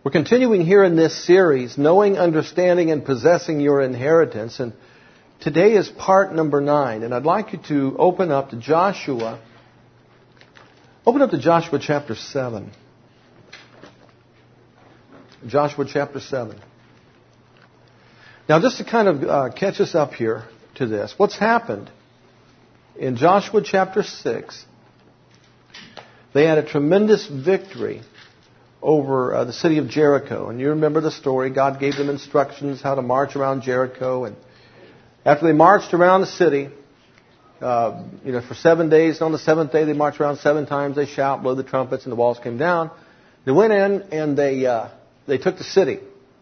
We're continuing here in this series, Knowing, Understanding, and Possessing Your Inheritance. And today is part number 9. And I'd like you to open up to Joshua. Open up to Joshua chapter 7. Joshua chapter 7. Now, just to kind of catch us up here to this, what's happened in Joshua chapter 6, they had a tremendous victory over the city of Jericho. And you remember the story. God gave them instructions how to march around Jericho. And after they marched around the city, for 7 days, and on the seventh day they marched around 7 times. They shout, blow the trumpets, and the walls came down. They went in and they took the city.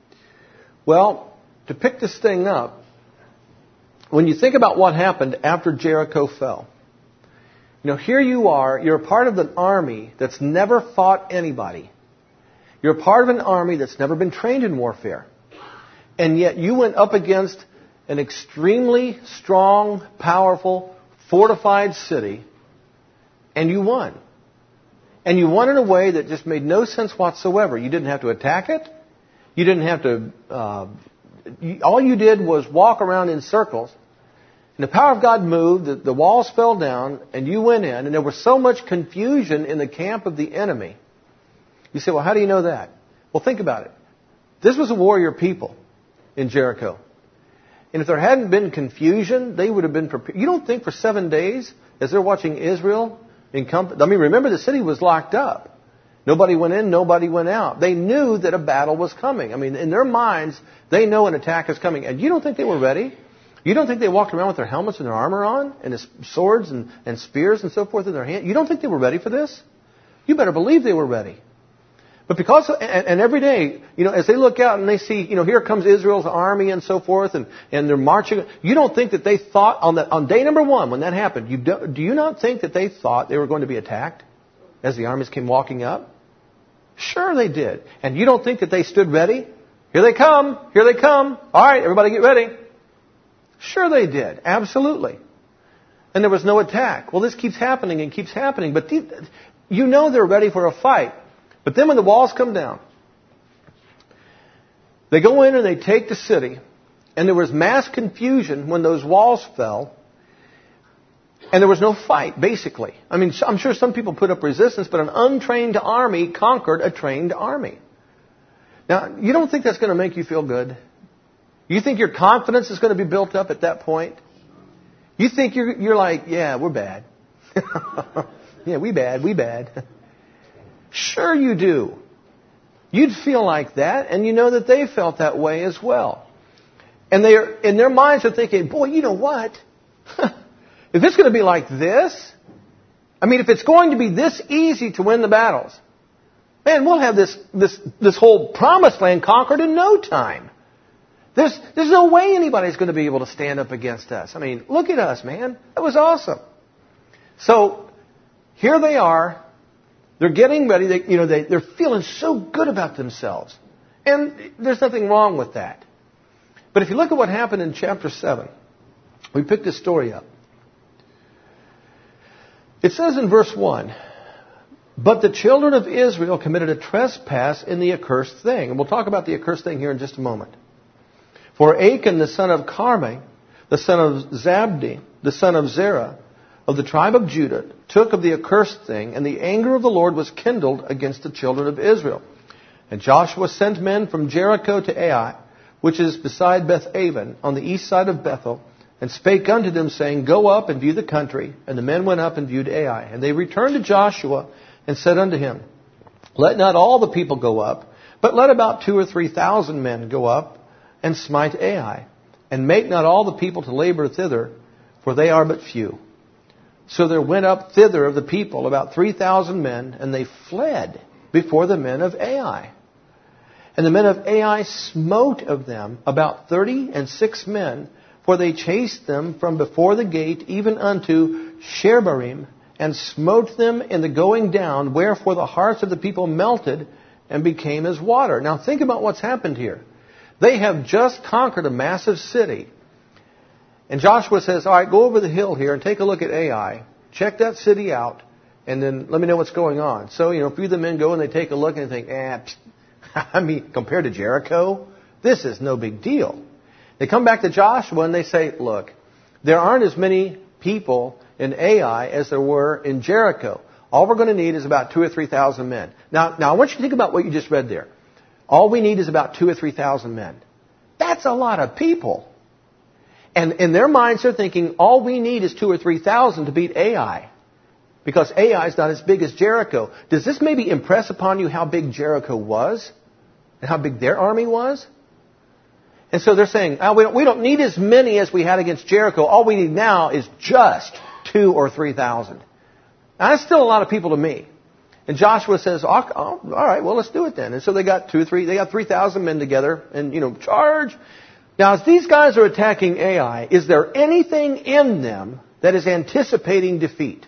Well, to pick this thing up, when you think about what happened after Jericho fell, here you are, you're a part of an army that's never fought anybody. You're a part of an army that's never been trained in warfare. And yet you went up against an extremely strong, powerful, fortified city, and you won. And you won in a way that just made no sense whatsoever. You didn't have to attack it. You didn't have to... all you did was walk around in circles. And the power of God moved, the walls fell down, and you went in, and there was so much confusion in the camp of the enemy. You say, well, how do you know that? Well, think about it. This was a warrior people in Jericho. And if there hadn't been confusion, they would have been prepared. You don't think for 7 days, as they're watching Israel, remember the city was locked up. Nobody went in, nobody went out. They knew that a battle was coming. In their minds, they know an attack is coming. And you don't think they were ready? You don't think they walked around with their helmets and their armor on, and their swords and spears and so forth in their hand? You don't think they were ready for this? You better believe they were ready. But because, and every day, as they look out and they see, here comes Israel's army and so forth, and they're marching, you don't think that they thought, on day number 1, when that happened, do you not think that they thought they were going to be attacked as the armies came walking up? Sure they did. And you don't think that they stood ready? Here they come, here they come. All right, everybody get ready. Sure they did, absolutely. And there was no attack. Well, this keeps happening and keeps happening, but they're ready for a fight. But then when the walls come down, they go in and they take the city, and there was mass confusion when those walls fell, and there was no fight, basically. I'm sure some people put up resistance, but an untrained army conquered a trained army. Now, you don't think that's going to make you feel good? You think your confidence is going to be built up at that point? You think you're like, yeah, we're bad. Yeah, we bad. Sure you do. You'd feel like that, and you know that they felt that way as well. And in their minds are thinking, boy, you know what? If it's going to be like this, if it's going to be this easy to win the battles, man, we'll have this whole promised land conquered in no time. There's no way anybody's going to be able to stand up against us. Look at us, man. That was awesome. So, here they are. They're getting ready. They're feeling so good about themselves. And there's nothing wrong with that. But if you look at what happened in chapter 7, we picked this story up. It says in verse 1, but the children of Israel committed a trespass in the accursed thing. And we'll talk about the accursed thing here in just a moment. For Achan, the son of Carmi, the son of Zabdi, the son of Zerah, of the tribe of Judah, took of the accursed thing, and the anger of the Lord was kindled against the children of Israel. And Joshua sent men from Jericho to Ai, which is beside Beth-aven, on the east side of Bethel, and spake unto them, saying, go up and view the country. And the men went up and viewed Ai. And they returned to Joshua and said unto him, let not all the people go up, but let about 2,000 or 3,000 men go up and smite Ai. And make not all the people to labor thither, for they are but few. So there went up thither of the people about 3,000 men, and they fled before the men of Ai. And the men of Ai smote of them about 36 men, for they chased them from before the gate even unto Shebarim, and smote them in the going down, wherefore the hearts of the people melted and became as water. Now think about what's happened here. They have just conquered a massive city. And Joshua says, all right, go over the hill here and take a look at Ai. Check that city out, and then let me know what's going on. So, a few of the men go and they take a look and they think, I mean, compared to Jericho, this is no big deal. They come back to Joshua and they say, look, there aren't as many people in Ai as there were in Jericho. All we're going to need is about 2,000 or 3,000 men. Now I want you to think about what you just read there. All we need is about 2,000 or 3,000 men. That's a lot of people. And in their minds, they're thinking, all we need is 2,000 or 3,000 to beat Ai. Because Ai is not as big as Jericho. Does this maybe impress upon you how big Jericho was? And how big their army was? And so they're saying, oh, we don't need as many as we had against Jericho. All we need now is just 2,000 or 3,000. Now, that's still a lot of people to me. And Joshua says, oh, all right, well, let's do it then. And so they got 3,000 men together and, charge. Now, as these guys are attacking Ai, is there anything in them that is anticipating defeat?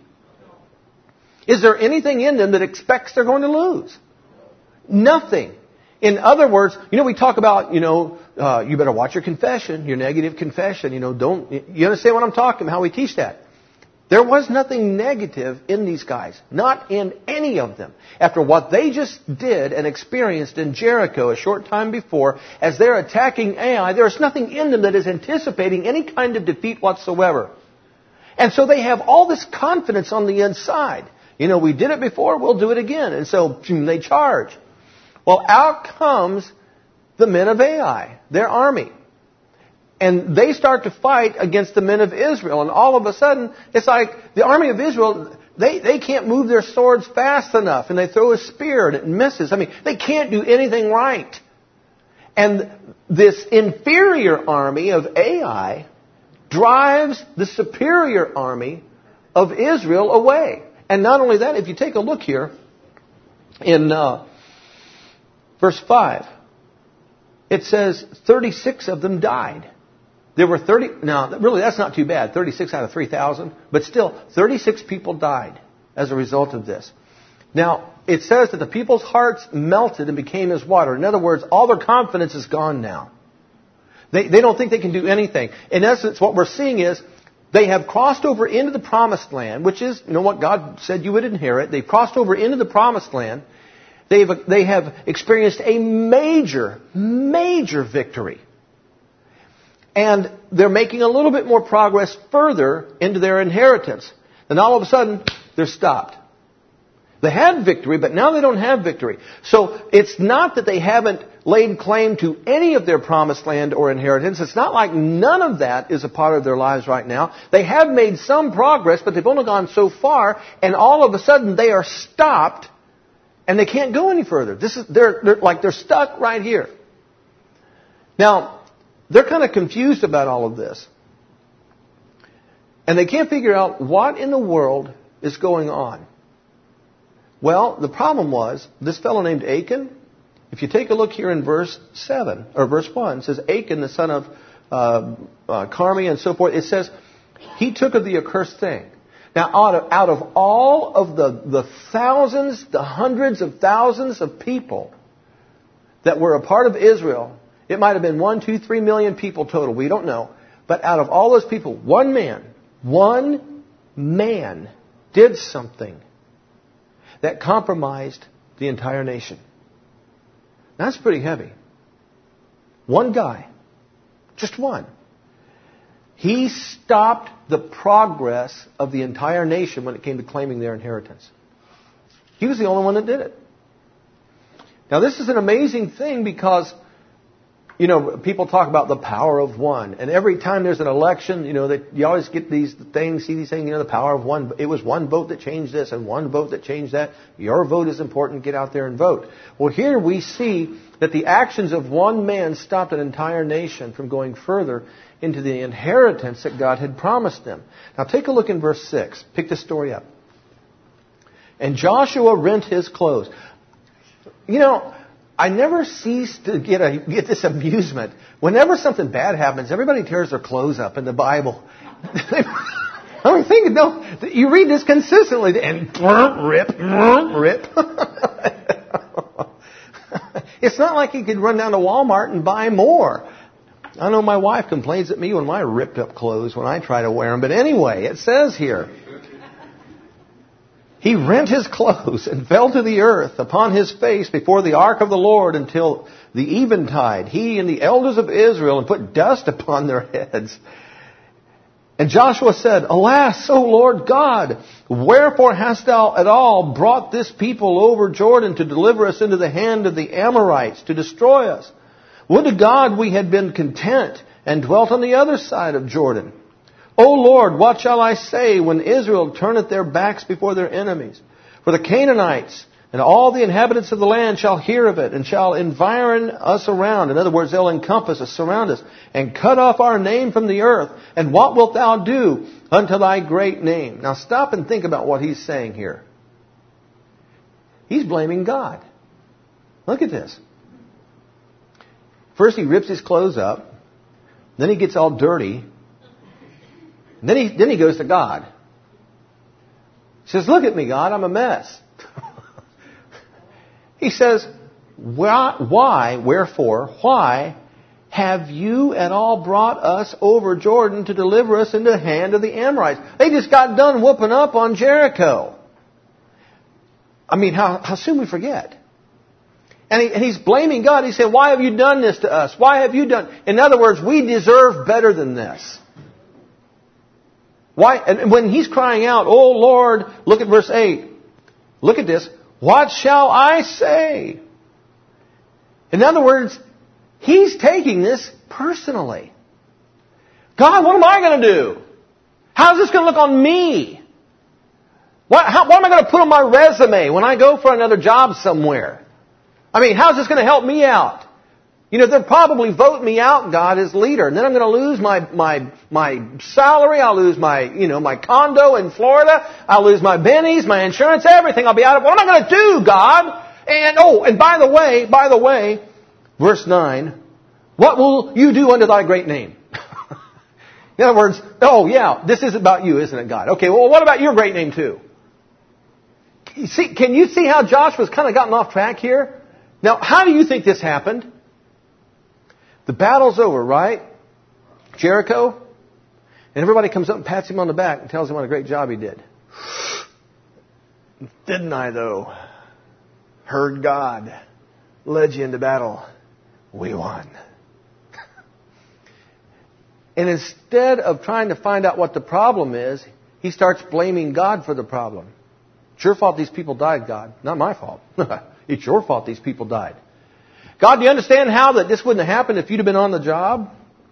Is there anything in them that expects they're going to lose? Nothing. In other words, we talk about, you better watch your confession, your negative confession. You understand what I'm talking about, how we teach that. There was nothing negative in these guys. Not in any of them. After what they just did and experienced in Jericho a short time before, as they're attacking Ai, there's nothing in them that is anticipating any kind of defeat whatsoever. And so they have all this confidence on the inside. We did it before, we'll do it again. And so they charge. Well, out comes the men of Ai, their army. And they start to fight against the men of Israel. And all of a sudden, it's like the army of Israel, they can't move their swords fast enough. And they throw a spear and it misses. I mean, they can't do anything right. And this inferior army of Ai drives the superior army of Israel away. And not only that, if you take a look here in verse 5, it says 36 of them died. There were 30, now really that's not too bad, 36 out of 3,000, but still 36 people died as a result of this. Now, it says that the people's hearts melted and became as water. In other words, all their confidence is gone now. They don't think they can do anything. In essence, what we're seeing is they have crossed over into the promised land, which is, what God said you would inherit. They've crossed over into the promised land. They have experienced a major, major victory. And they're making a little bit more progress further into their inheritance. Then all of a sudden, they're stopped. They had victory, but now they don't have victory. So it's not that they haven't laid claim to any of their promised land or inheritance. It's not like none of that is a part of their lives right now. They have made some progress, but they've only gone so far, and all of a sudden they are stopped, and they can't go any further. They're stuck right here. Now, they're kind of confused about all of this. And they can't figure out what in the world is going on. Well, the problem was, this fellow named Achan, if you take a look here in verse 7, or verse 1, it says, Achan, the son of Carmi and so forth, it says, he took of the accursed thing. Now, out of all of the thousands, the hundreds of thousands of people that were a part of Israel, it might have been 1, 2, 3 million people total. We don't know. But out of all those people, one man did something that compromised the entire nation. That's pretty heavy. One guy. Just one. He stopped the progress of the entire nation when it came to claiming their inheritance. He was the only one that did it. Now, this is an amazing thing because, people talk about the power of one. And every time there's an election, you always get these things, see these things, the power of one. It was one vote that changed this and one vote that changed that. Your vote is important. Get out there and vote. Well, here we see that the actions of one man stopped an entire nation from going further into the inheritance that God had promised them. Now, take a look in verse 6. Pick this story up. And Joshua rent his clothes. I never cease to get this amusement. Whenever something bad happens, everybody tears their clothes up in the Bible. You read this consistently, and rip. It's not like you could run down to Walmart and buy more. I know my wife complains at me when my ripped up clothes when I try to wear them. But anyway, it says here, He rent his clothes and fell to the earth upon his face before the ark of the Lord until the eventide, he and the elders of Israel, and put dust upon their heads. And Joshua said, Alas, O Lord God, wherefore hast thou at all brought this people over Jordan to deliver us into the hand of the Amorites, to destroy us? Would to God we had been content and dwelt on the other side of Jordan. O Lord, what shall I say when Israel turneth their backs before their enemies? For the Canaanites and all the inhabitants of the land shall hear of it, and shall environ us around. In other words, they'll encompass us, surround us, and cut off our name from the earth. And what wilt thou do unto thy great name? Now stop and think about what he's saying here. He's blaming God. Look at this. First he rips his clothes up. Then he gets all dirty. Then he goes to God. He says, Look at me, God, I'm a mess. He says, wherefore, why have you at all brought us over Jordan to deliver us into the hand of the Amorites? They just got done whooping up on Jericho. I mean, how soon we forget. And he's blaming God. He said, Why have you done this to us? Why have you done... In other words, we deserve better than this. Why? And when he's crying out, Oh Lord, look at verse 8. Look at this. What shall I say? In other words, he's taking this personally. God, what am I going to do? How's this going to look on me? What am I going to put on my resume when I go for another job somewhere? I mean, how's this going to help me out? You know, they'll probably vote me out, God, as leader. And then I'm going to lose my salary. I'll lose my condo in Florida. I'll lose my bennies, my insurance, everything. I'll be out of... What am I going to do, God? And by the way, verse 9, what will you do unto thy great name? In other words, this is about you, isn't it, God? Okay, well, what about your great name too? Can you see how Joshua's kind of gotten off track here? Now, how do you think this happened? The battle's over, right? Jericho. And everybody comes up and pats him on the back and tells him what a great job he did. Didn't I, though? Heard God. Led you into battle. We won. And instead of trying to find out what the problem is, he starts blaming God for the problem. It's your fault these people died, God. Not my fault. It's your fault these people died. God, do you understand how that this wouldn't have happened if you'd have been on the job?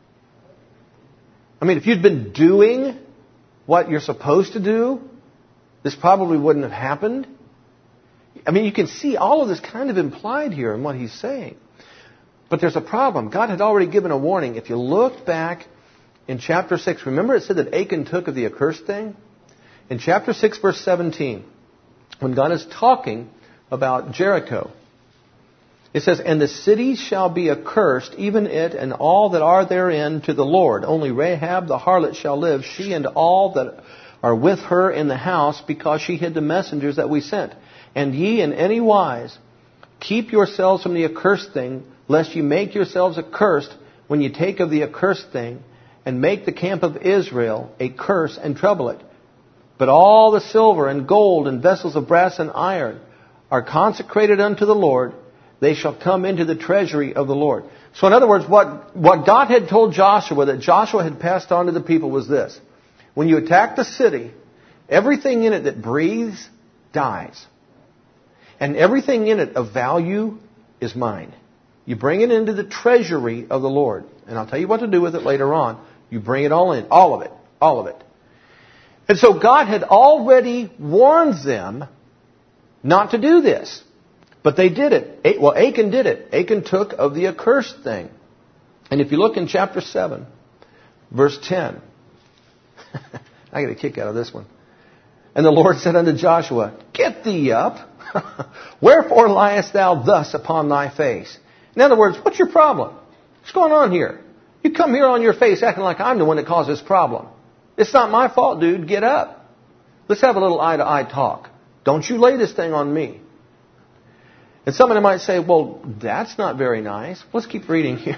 I mean, if you'd been doing what you're supposed to do, this probably wouldn't have happened. I mean, you can see all of this kind of implied here in what he's saying. But there's a problem. God had already given a warning. If you look back in chapter 6, remember it said that Achan took of the accursed thing? In chapter 6, verse 17, when God is talking about Jericho, it says, And the city shall be accursed, even it and all that are therein, to the Lord. Only Rahab the harlot shall live, she and all that are with her in the house, because she hid the messengers that we sent. And ye in any wise keep yourselves from the accursed thing, lest ye make yourselves accursed when ye take of the accursed thing, and make the camp of Israel a curse and trouble it. But all the silver and gold and vessels of brass and iron are consecrated unto the Lord. They shall come into the treasury of the Lord. So in other words, what God had told Joshua, that Joshua had passed on to the people, was this. When you attack the city, everything in it that breathes dies. And everything in it of value is mine. You bring it into the treasury of the Lord. And I'll tell you what to do with it later on. You bring it all in. All of it. All of it. And so God had already warned them not to do this. But they did it. Well, Achan did it. Achan took of the accursed thing. And if you look in chapter 7, verse 10, I get a kick out of this one. And the Lord said unto Joshua, Get thee up. Wherefore liest thou thus upon thy face? In other words, what's your problem? What's going on here? You come here on your face acting like I'm the one that caused this problem. It's not my fault, dude. Get up. Let's have a little eye-to-eye talk. Don't you lay this thing on me. And somebody might say, well, that's not very nice. Let's keep reading here.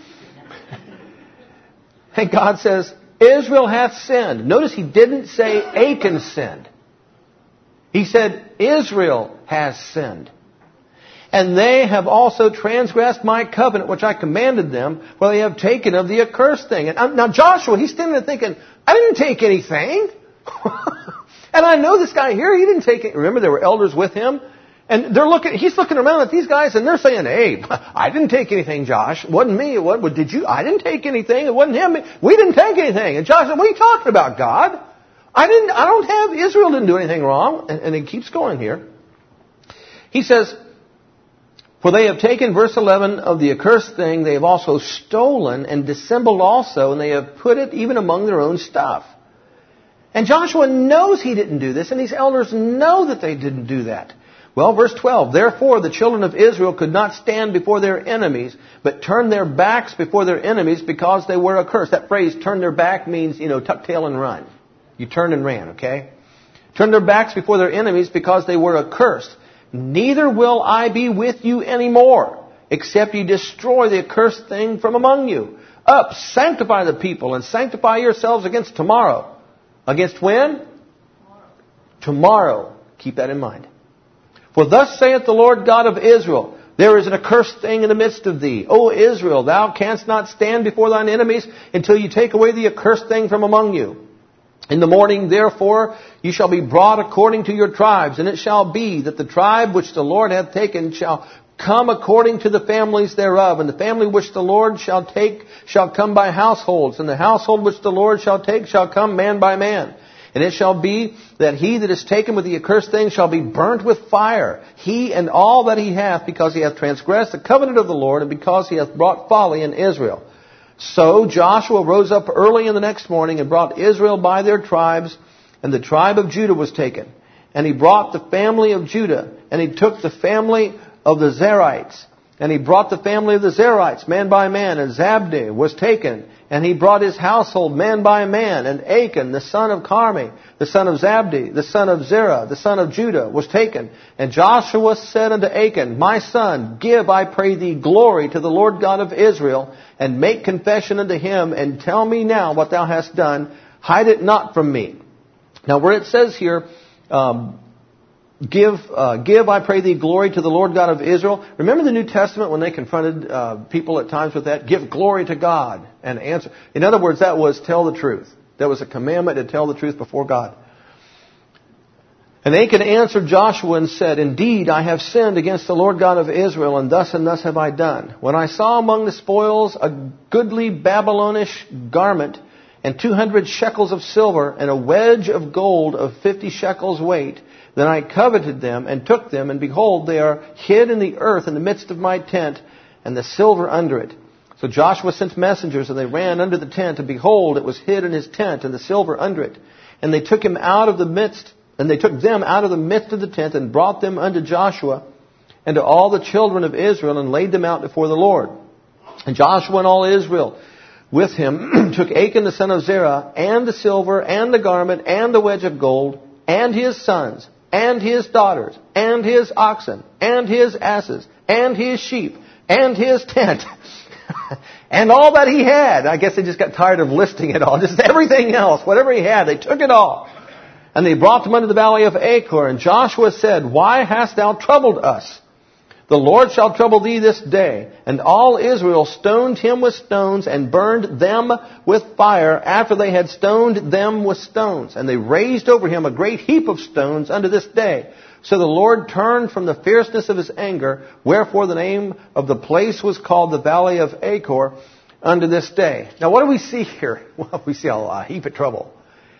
And God says, Israel hath sinned. Notice he didn't say Achan sinned. He said, Israel has sinned. And they have also transgressed my covenant, which I commanded them, for they have taken of the accursed thing. And now Joshua, he's standing there thinking, I didn't take anything. And I know this guy here, he didn't take it. Remember, there were elders with him. And he's looking around at these guys and they're saying, hey, I didn't take anything, Josh. It wasn't me. Did you? I didn't take anything. It wasn't him. We didn't take anything. And Josh said, what are you talking about, God? Israel didn't do anything wrong. And he keeps going here. He says, for they have taken, verse 11, of the accursed thing, they have also stolen and dissembled also, and they have put it even among their own stuff. And Joshua knows he didn't do this, and these elders know that they didn't do that. Well, verse 12, therefore the children of Israel could not stand before their enemies, but turned their backs before their enemies because they were accursed. That phrase, turn their back, means, tuck tail and run. You turned and ran, okay? Turned their backs before their enemies because they were accursed. Neither will I be with you anymore, except ye destroy the accursed thing from among you. Up, sanctify the people, and sanctify yourselves against tomorrow. Against when? Tomorrow. Keep that in mind. For thus saith the Lord God of Israel, there is an accursed thing in the midst of thee. O Israel, thou canst not stand before thine enemies until you take away the accursed thing from among you. In the morning, therefore, you shall be brought according to your tribes, and it shall be that the tribe which the Lord hath taken shall come according to the families thereof, and the family which the Lord shall take shall come by households, and the household which the Lord shall take shall come man by man. And it shall be that he that is taken with the accursed thing shall be burnt with fire, he and all that he hath, because he hath transgressed the covenant of the Lord, and because he hath brought folly in Israel. So Joshua rose up early in the next morning and brought Israel by their tribes, and the tribe of Judah was taken. And he brought the family of Judah, and he took the family of the Zerites. And he brought the family of the Zerites, man by man, and Zabdi was taken. And he brought his household, man by man, and Achan, the son of Carmi, the son of Zabdi, the son of Zerah, the son of Judah, was taken. And Joshua said unto Achan, my son, give, I pray thee, glory to the Lord God of Israel, and make confession unto him, and tell me now what thou hast done. Hide it not from me. Now, where it says here, Give, I pray thee, glory to the Lord God of Israel. Remember the New Testament when they confronted people at times with that? Give glory to God and answer. In other words, that was tell the truth. That was a commandment to tell the truth before God. And Achan answered Joshua and said, indeed, I have sinned against the Lord God of Israel, and thus have I done. When I saw among the spoils a goodly Babylonish garment, and 200 shekels of silver, and a wedge of gold of 50 shekels weight, then I coveted them and took them, and behold, they are hid in the earth in the midst of my tent, and the silver under it. So Joshua sent messengers, and they ran under the tent, and behold, it was hid in his tent, and the silver under it. And they took them out of the midst of the tent, and brought them unto Joshua and to all the children of Israel, and laid them out before the Lord. And Joshua and all Israel with him took Achan the son of Zerah, and the silver, and the garment, and the wedge of gold, and his sons, and his daughters, and his oxen, and his asses, and his sheep, and his tent, and all that he had. I guess they just got tired of listing it all. Just everything else, whatever he had, they took it all. And they brought them unto the valley of Achor. And Joshua said, why hast thou troubled us? The Lord shall trouble thee this day. And all Israel stoned him with stones, and burned them with fire after they had stoned them with stones. And they raised over him a great heap of stones unto this day. So the Lord turned from the fierceness of his anger, wherefore the name of the place was called the Valley of Achor unto this day. Now what do we see here? Well, we see a heap of trouble.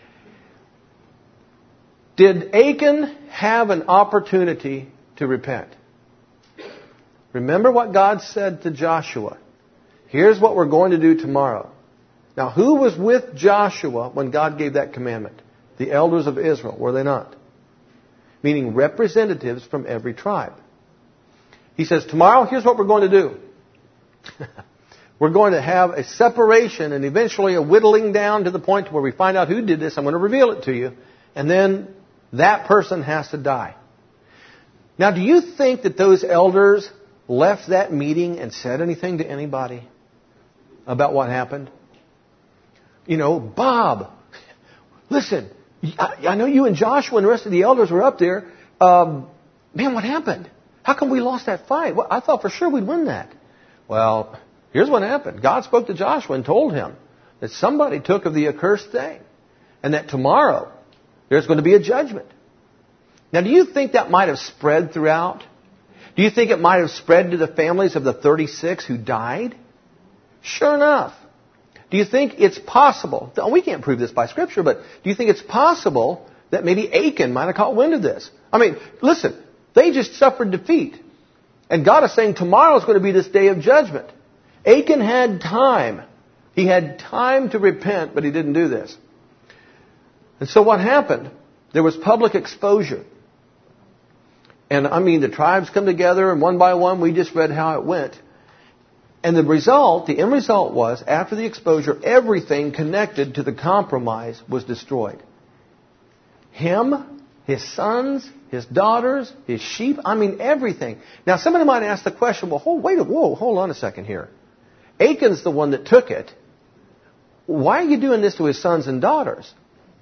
Did Achan have an opportunity to repent? Remember what God said to Joshua. Here's what we're going to do tomorrow. Now, who was with Joshua when God gave that commandment? The elders of Israel, were they not? Meaning representatives from every tribe. He says, tomorrow, here's what we're going to do. We're going to have a separation and eventually a whittling down to the point where we find out who did this. I'm going to reveal it to you. And then that person has to die. Now, do you think that those elders left that meeting and said anything to anybody about what happened? Bob, listen, I know you and Joshua and the rest of the elders were up there. Man, what happened? How come we lost that fight? Well, I thought for sure we'd win that. Well, here's what happened. God spoke to Joshua and told him that somebody took of the accursed thing and that tomorrow there's going to be a judgment. Now, do you think that might have spread throughout? Do you think it might have spread to the families of the 36 who died? Sure enough. Do you think it's possible? We can't prove this by Scripture, but do you think it's possible that maybe Achan might have caught wind of this? I mean, listen, they just suffered defeat. And God is saying tomorrow is going to be this day of judgment. Achan had time. He had time to repent, but he didn't do this. And so what happened? There was public exposure. And I mean, the tribes come together, and one by one, we just read how it went. And the end result was, after the exposure, everything connected to the compromise was destroyed. Him, his sons, his daughters, his sheep, I mean everything. Now somebody might ask the question, well, hold on a second here. Achan's the one that took it. Why are you doing this to his sons and daughters?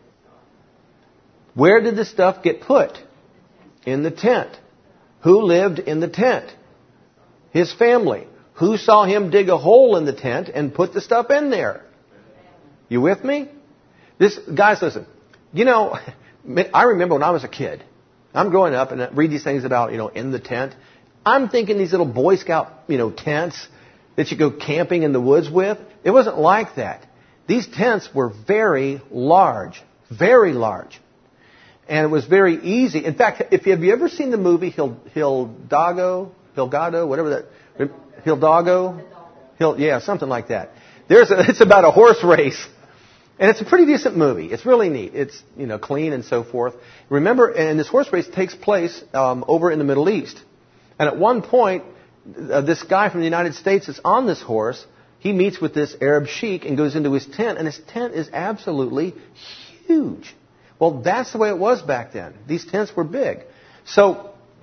Where did the stuff get put? In the tent. Who lived in the tent? His family. Who saw him dig a hole in the tent and put the stuff in there? You with me? Guys, listen. You know, I remember when I was a kid. I'm growing up and I read these things about, in the tent. I'm thinking these little Boy Scout, tents that you go camping in the woods with. It wasn't like that. These tents were very large. Very large. And it was very easy. In fact, have you ever seen the movie Hidalgo, whatever that... Hidalgo? Yeah, something like that. It's about a horse race. And it's a pretty decent movie. It's really neat. It's, clean and so forth. Remember, and this horse race takes place over in the Middle East. And at one point, this guy from the United States is on this horse. He meets with this Arab sheik and goes into his tent. And his tent is absolutely huge. Well, that's the way it was back then. These tents were big. So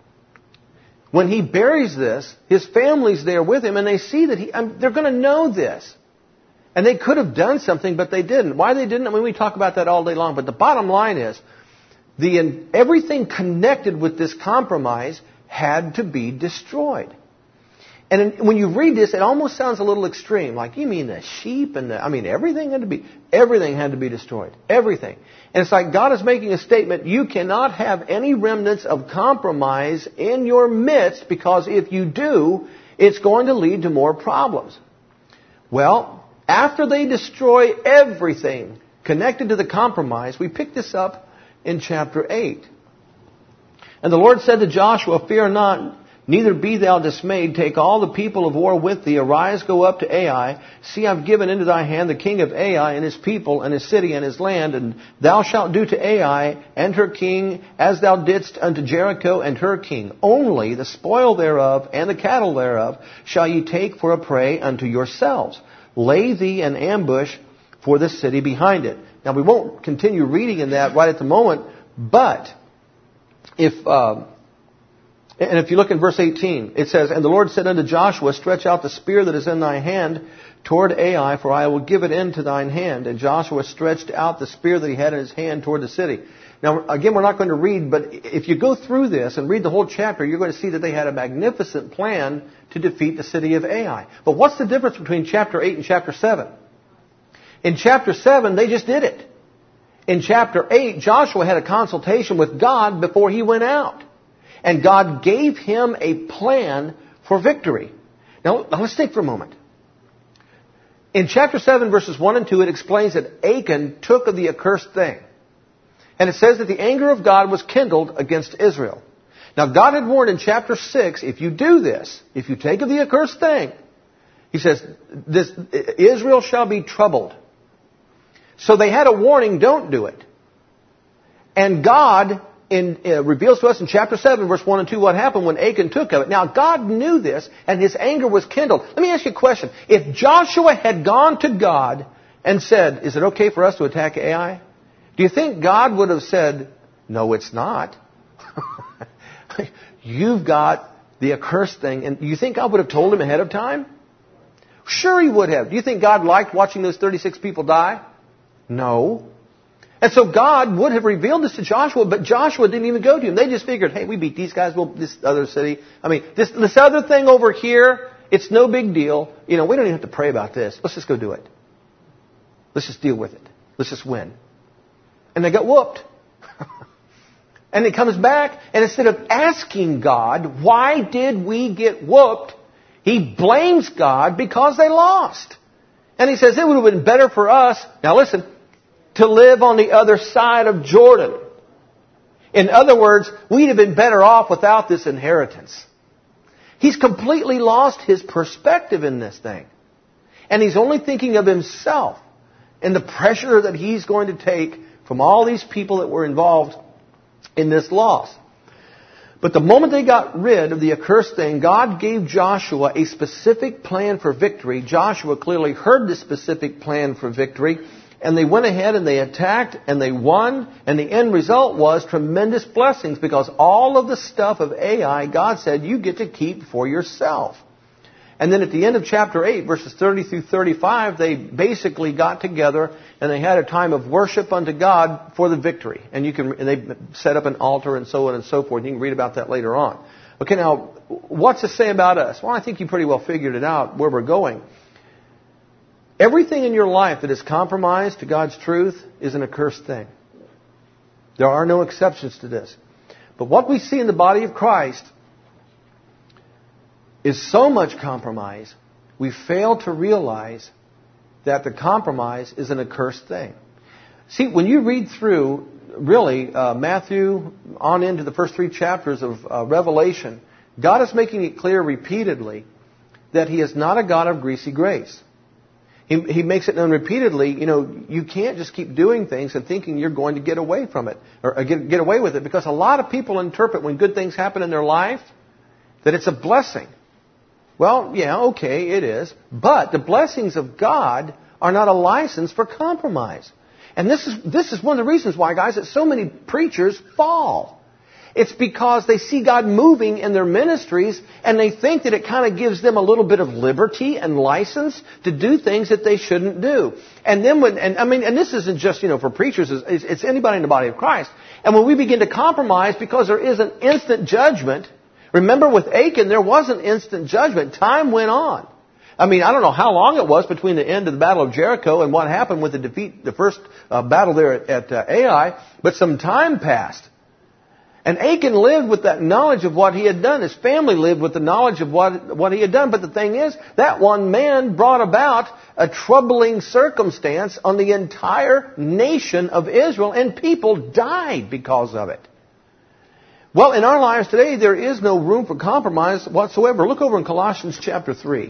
when he buries this, his family's there with him, and they see that they're going to know this. And they could have done something, but they didn't. Why they didn't? I mean, we talk about that all day long. But the bottom line is, everything connected with this compromise had to be destroyed. And when you read this, it almost sounds a little extreme. Like, you mean the sheep and everything had to be destroyed. Everything. And it's like God is making a statement, you cannot have any remnants of compromise in your midst, because if you do, it's going to lead to more problems. Well, after they destroy everything connected to the compromise, we pick this up in chapter 8. And the Lord said to Joshua, fear not, neither be thou dismayed. Take all the people of war with thee. Arise, go up to Ai. See, I've given into thy hand the king of Ai and his people and his city and his land. And thou shalt do to Ai and her king as thou didst unto Jericho and her king. Only the spoil thereof and the cattle thereof shall ye take for a prey unto yourselves. Lay thee an ambush for the city behind it. Now, we won't continue reading in that right at the moment, but if you look in verse 18, it says, and the Lord said unto Joshua, stretch out the spear that is in thy hand toward Ai, for I will give it into thine hand. And Joshua stretched out the spear that he had in his hand toward the city. Now, again, we're not going to read, but if you go through this and read the whole chapter, you're going to see that they had a magnificent plan to defeat the city of Ai. But what's the difference between chapter 8 and chapter 7? In chapter 7, they just did it. In chapter 8, Joshua had a consultation with God before he went out. And God gave him a plan for victory. Now let's think for a moment. In chapter 7, verses 1 and 2, it explains that Achan took of the accursed thing. And it says that the anger of God was kindled against Israel. Now, God had warned in chapter 6, if you do this, if you take of the accursed thing, He says, Israel shall be troubled. So they had a warning, don't do it. And God reveals to us in chapter 7, verse 1 and 2, what happened when Achan took of it. Now, God knew this, and his anger was kindled. Let me ask you a question. If Joshua had gone to God and said, is it okay for us to attack Ai? Do you think God would have said, no, it's not? You've got the accursed thing. And do you think God would have told him ahead of time? Sure he would have. Do you think God liked watching those 36 people die? No. And so God would have revealed this to Joshua, but Joshua didn't even go to him. They just figured, hey, we beat these guys, this other city. I mean, this other thing over here, it's no big deal. We don't even have to pray about this. Let's just go do it. Let's just deal with it. Let's just win. And they got whooped. And he comes back, and instead of asking God, why did we get whooped, he blames God because they lost. And he says, it would have been better for us, now listen, to live on the other side of Jordan. In other words, we'd have been better off without this inheritance. He's completely lost his perspective in this thing. And he's only thinking of himself and the pressure that he's going to take from all these people that were involved in this loss. But the moment they got rid of the accursed thing, God gave Joshua a specific plan for victory. Joshua clearly heard the specific plan for victory. And they went ahead and they attacked and they won. And the end result was tremendous blessings because all of the stuff of Ai, God said, you get to keep for yourself. And then at the end of chapter 8, verses 30 through 35, they basically got together and they had a time of worship unto God for the victory. And they set up an altar and so on and so forth. You can read about that later on. Okay, now, what's to say about us? Well, I think you pretty well figured it out where we're going. Everything in your life that is compromised to God's truth is an accursed thing. There are no exceptions to this. But what we see in the body of Christ is so much compromise, we fail to realize that the compromise is an accursed thing. See, when you read through, really, Matthew on into the first 3 chapters of Revelation, God is making it clear repeatedly that He is not a God of greasy grace. He makes it known repeatedly, you can't just keep doing things and thinking you're going to get away from it, or get away with it, because a lot of people interpret when good things happen in their life that it's a blessing. Well, yeah, okay, it is. But the blessings of God are not a license for compromise. And this is one of the reasons why, guys, that so many preachers fall. It's because they see God moving in their ministries and they think that it kind of gives them a little bit of liberty and license to do things that they shouldn't do. And then and this isn't just, for preachers, it's anybody in the body of Christ. And when we begin to compromise because there is an instant judgment. Remember with Achan, there was an instant judgment. Time went on. I don't know how long it was between the end of the Battle of Jericho and what happened with the first battle there at Ai, but some time passed. And Achan lived with that knowledge of what he had done. His family lived with the knowledge of what he had done. But the thing is, that one man brought about a troubling circumstance on the entire nation of Israel, and people died because of it. Well, in our lives today, there is no room for compromise whatsoever. Look over in Colossians chapter 3.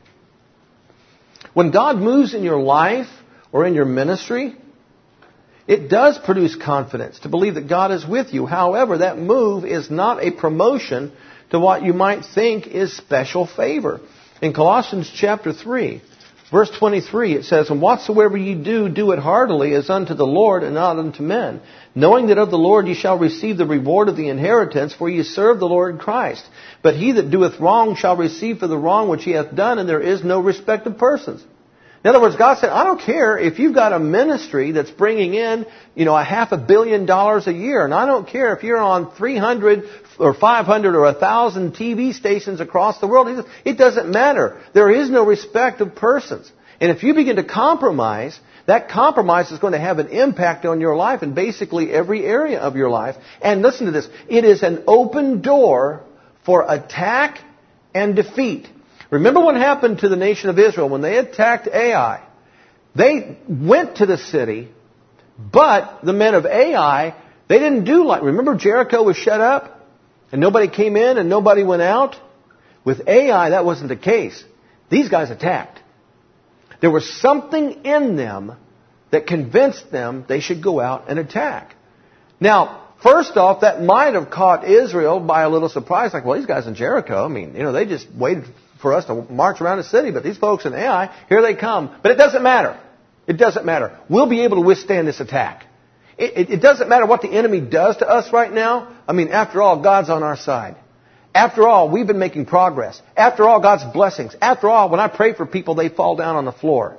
When God moves in your life or in your ministry, it does produce confidence to believe that God is with you. However, that move is not a promotion to what you might think is special favor. In Colossians chapter 3, verse 23, it says, "And whatsoever ye do, do it heartily as unto the Lord and not unto men, knowing that of the Lord ye shall receive the reward of the inheritance, for ye serve the Lord Christ. But he that doeth wrong shall receive for the wrong which he hath done, and there is no respect of persons." In other words, God said, I don't care if you've got a ministry that's bringing in, $500 million a year. And I don't care if you're on 300 or 500 or 1,000 TV stations across the world. It doesn't matter. There is no respect of persons. And if you begin to compromise, that compromise is going to have an impact on your life in basically every area of your life. And listen to this. It is an open door for attack and defeat. Remember what happened to the nation of Israel when they attacked Ai. They went to the city, but the men of Ai, they didn't remember Jericho was shut up and nobody came in and nobody went out? With Ai, that wasn't the case. These guys attacked. There was something in them that convinced them they should go out and attack. Now, first off, that might have caught Israel by a little surprise, like, well, these guys in Jericho, they just waited for us to march around the city, but these folks in Ai, here they come. But it doesn't matter. It doesn't matter. We'll be able to withstand this attack. It doesn't matter what the enemy does to us right now. After all, God's on our side. After all, we've been making progress. After all, God's blessings. After all, when I pray for people, they fall down on the floor.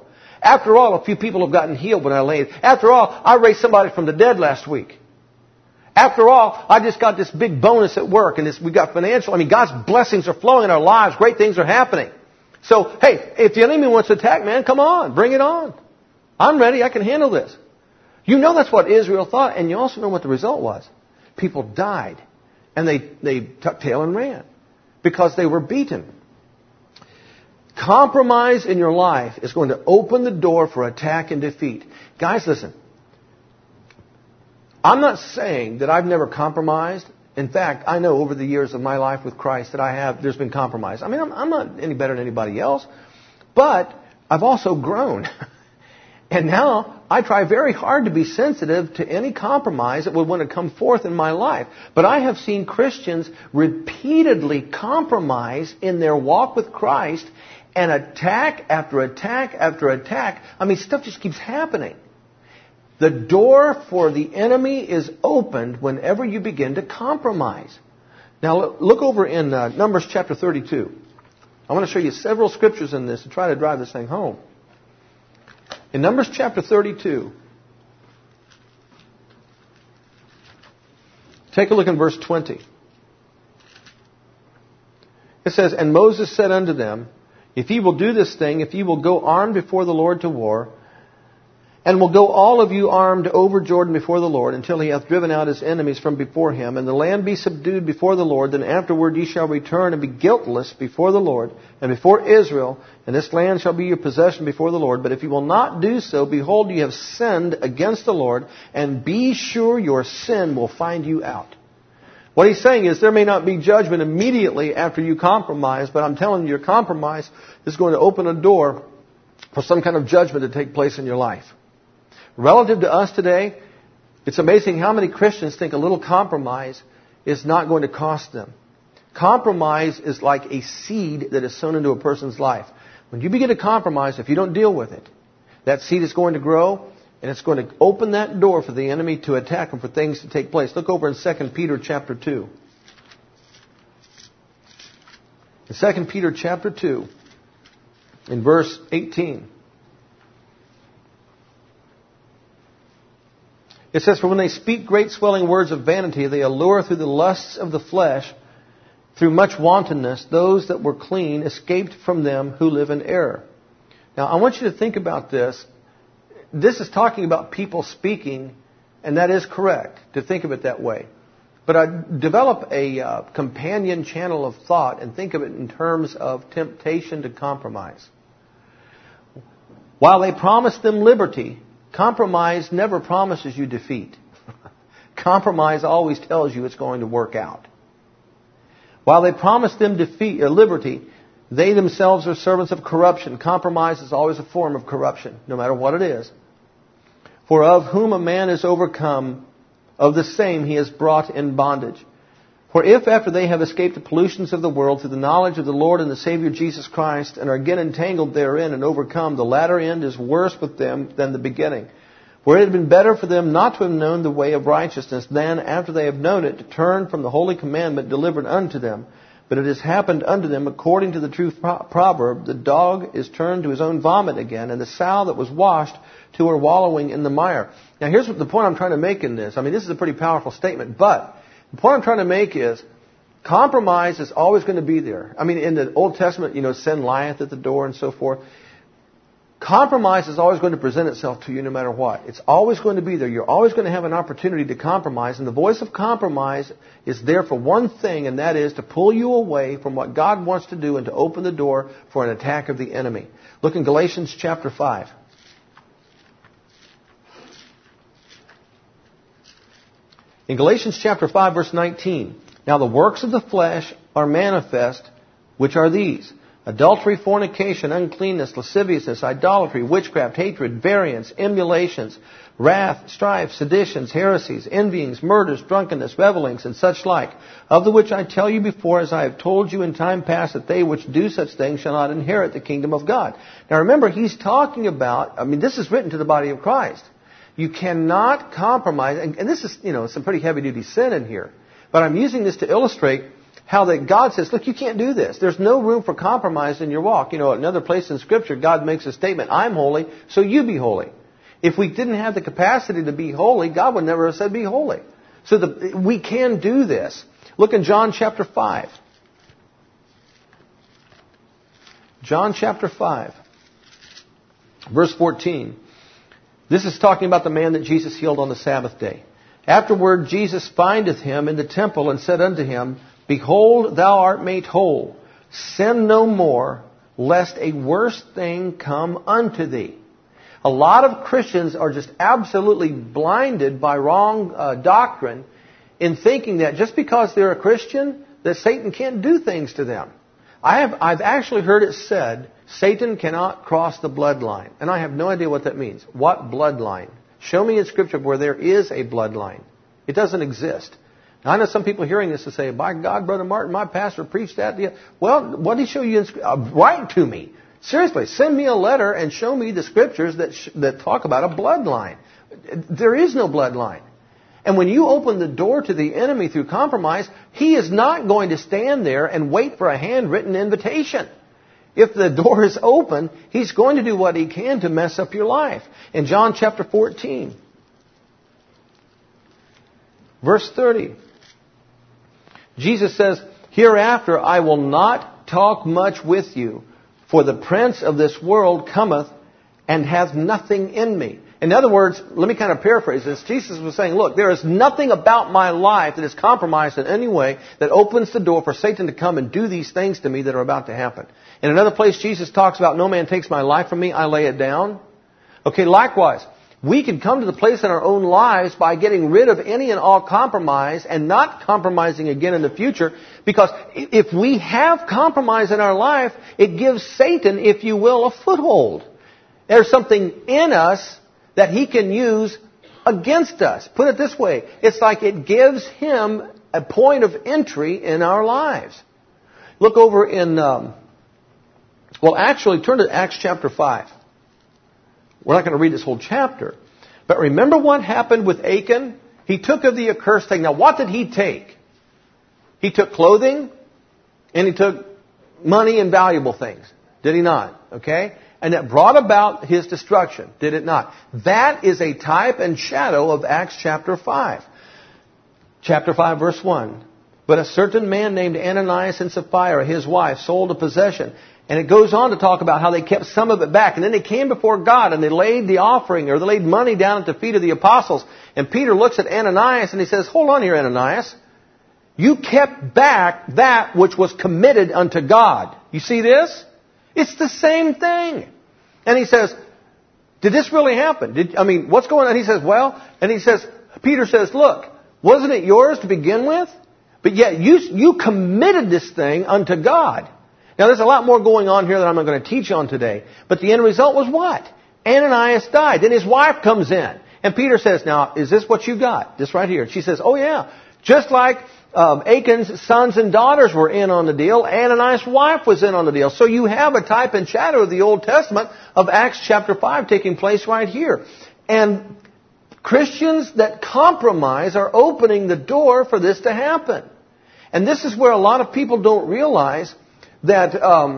After all, a few people have gotten healed when I laid. After all, I raised somebody from the dead last week. After all, I just got this big bonus at work, and we got financial. I mean, God's blessings are flowing in our lives. Great things are happening. So, hey, if the enemy wants to attack, man, come on. Bring it on. I'm ready. I can handle this. You know that's what Israel thought, and you also know what the result was. People died, and they tucked tail and ran because they were beaten. Compromise in your life is going to open the door for attack and defeat. Guys, listen. I'm not saying that I've never compromised. In fact, I know over the years of my life with Christ that there's been compromise. I mean, I'm not any better than anybody else, but I've also grown. And now I try very hard to be sensitive to any compromise that would want to come forth in my life. But I have seen Christians repeatedly compromise in their walk with Christ, and attack after attack after attack. I mean, stuff just keeps happening. The door for the enemy is opened whenever you begin to compromise. Now, look over in Numbers chapter 32. I want to show you several scriptures in this to try to drive this thing home. In Numbers chapter 32, take a look in verse 20. It says, "And Moses said unto them, If ye will do this thing, if ye will go armed before the Lord to war, and will go all of you armed over Jordan before the Lord, until he hath driven out his enemies from before him, and the land be subdued before the Lord, then afterward ye shall return and be guiltless before the Lord and before Israel, and this land shall be your possession before the Lord. But if ye will not do so, behold, ye have sinned against the Lord, and be sure your sin will find you out." What he's saying is there may not be judgment immediately after you compromise, but I'm telling you, your compromise is going to open a door for some kind of judgment to take place in your life. Relative to us today, it's amazing how many Christians think a little compromise is not going to cost them. Compromise is like a seed that is sown into a person's life. When you begin to compromise, if you don't deal with it, that seed is going to grow, and it's going to open that door for the enemy to attack and for things to take place. Look over in 2 Peter chapter 2. In 2 Peter chapter 2, in verse 18. It says, "For when they speak great swelling words of vanity, they allure through the lusts of the flesh, through much wantonness, those that were clean escaped from them who live in error." Now, I want you to think about this. This is talking about people speaking, and that is correct to think of it that way. But I develop a companion channel of thought and think of it in terms of temptation to compromise. While they promise them liberty, compromise never promises you defeat. Compromise always tells you it's going to work out. While they promise them liberty, they themselves are servants of corruption. Compromise is always a form of corruption, no matter what it is. "For of whom a man is overcome, of the same he is brought in bondage. For if after they have escaped the pollutions of the world through the knowledge of the Lord and the Savior Jesus Christ, and are again entangled therein and overcome, the latter end is worse with them than the beginning. For it had been better for them not to have known the way of righteousness than, after they have known it, to turn from the holy commandment delivered unto them. But it has happened unto them according to the true proverb, the dog is turned to his own vomit again, and the sow that was washed to her wallowing in the mire." Now here's the point I'm trying to make in this. I mean, this is a pretty powerful statement, but the point I'm trying to make is compromise is always going to be there. I mean, in the Old Testament, sin lieth at the door and so forth. Compromise is always going to present itself to you no matter what. It's always going to be there. You're always going to have an opportunity to compromise. And the voice of compromise is there for one thing, and that is to pull you away from what God wants to do and to open the door for an attack of the enemy. Look in Galatians chapter 5. In Galatians chapter 5, verse 19, "Now the works of the flesh are manifest, which are these: adultery, fornication, uncleanness, lasciviousness, idolatry, witchcraft, hatred, variance, emulations, wrath, strife, seditions, heresies, envyings, murders, drunkenness, revellings, and such like, of the which I tell you before, as I have told you in time past, that they which do such things shall not inherit the kingdom of God." Now remember, he's talking about, this is written to the body of Christ. You cannot compromise, and this is, some pretty heavy-duty sin in here. But I'm using this to illustrate how that God says, look, you can't do this. There's no room for compromise in your walk. You know, another place in Scripture, God makes a statement, I'm holy, so you be holy. If we didn't have the capacity to be holy, God would never have said be holy. So we can do this. Look in John chapter 5. John chapter 5, verse 14. This is talking about the man that Jesus healed on the Sabbath day. Afterward, Jesus findeth him in the temple and said unto him, Behold, thou art made whole. Sin no more, lest a worse thing come unto thee. A lot of Christians are just absolutely blinded by wrong doctrine in thinking that just because they're a Christian, that Satan can't do things to them. I've actually heard it said, Satan cannot cross the bloodline. And I have no idea what that means. What bloodline? Show me in Scripture where there is a bloodline. It doesn't exist. Now, I know some people hearing this will say, by God, Brother Martin, my pastor preached that. Well, what did he show you in Scripture? Write to me. Seriously, send me a letter and show me the Scriptures that talk about a bloodline. There is no bloodline. And when you open the door to the enemy through compromise, he is not going to stand there and wait for a handwritten invitation. If the door is open, he's going to do what he can to mess up your life. In John chapter 14, verse 30, Jesus says, Hereafter I will not talk much with you, for the prince of this world cometh and hath nothing in me. In other words, let me kind of paraphrase this. Jesus was saying, look, there is nothing about my life that is compromised in any way that opens the door for Satan to come and do these things to me that are about to happen. In another place, Jesus talks about, no man takes my life from me, I lay it down. Okay, likewise, we can come to the place in our own lives by getting rid of any and all compromise and not compromising again in the future, because if we have compromise in our life, it gives Satan, if you will, a foothold. There's something in us that he can use against us. Put it this way, it's like it gives him a point of entry in our lives. Look over in, turn to Acts chapter 5. We're not going to read this whole chapter. But remember what happened with Achan? He took of the accursed thing. Now what did he take? He took clothing and he took money and valuable things. Did he not? Okay? And that brought about his destruction. Did it not? That is a type and shadow of Acts chapter 5. Chapter 5 verse 1. But a certain man named Ananias and Sapphira, his wife, sold a possession. And it goes on to talk about how they kept some of it back. And then they came before God and they laid the offering, or they laid money down at the feet of the apostles. And Peter looks at Ananias and he says, hold on here, Ananias. You kept back that which was committed unto God. You see this? It's the same thing. And he says, did this really happen? What's going on? He says, Peter says, look, wasn't it yours to begin with? But yet you committed this thing unto God. Now there's a lot more going on here that I'm not going to teach on today. But the end result was what? Ananias died. Then his wife comes in. And Peter says, now, is this what you got? This right here. She says, oh yeah. Just like Achan's sons and daughters were in on the deal, Ananias' wife was in on the deal. So you have a type and shadow of the Old Testament of Acts chapter 5 taking place right here. And Christians that compromise are opening the door for this to happen. And this is where a lot of people don't realize that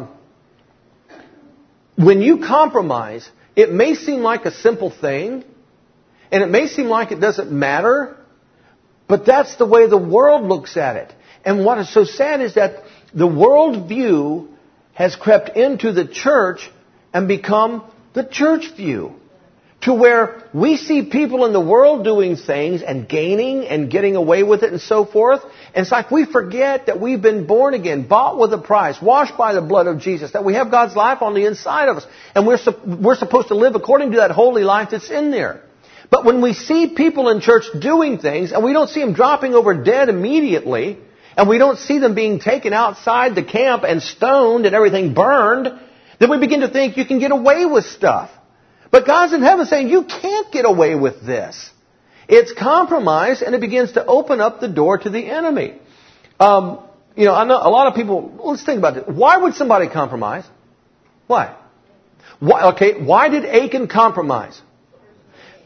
when you compromise, it may seem like a simple thing, and it may seem like it doesn't matter, but that's the way the world looks at it. And what is so sad is that the world view has crept into the church and become the church view. To where we see people in the world doing things and gaining and getting away with it and so forth. And it's like we forget that we've been born again, bought with a price, washed by the blood of Jesus, that we have God's life on the inside of us. And we're supposed to live according to that holy life that's in there. But when we see people in church doing things, and we don't see them dropping over dead immediately, and we don't see them being taken outside the camp and stoned and everything burned, then we begin to think you can get away with stuff. But God's in heaven saying, you can't get away with this. It's compromise, and it begins to open up the door to the enemy. I know a lot of people, let's think about it. Why would somebody compromise? Why? Why did Achan compromise?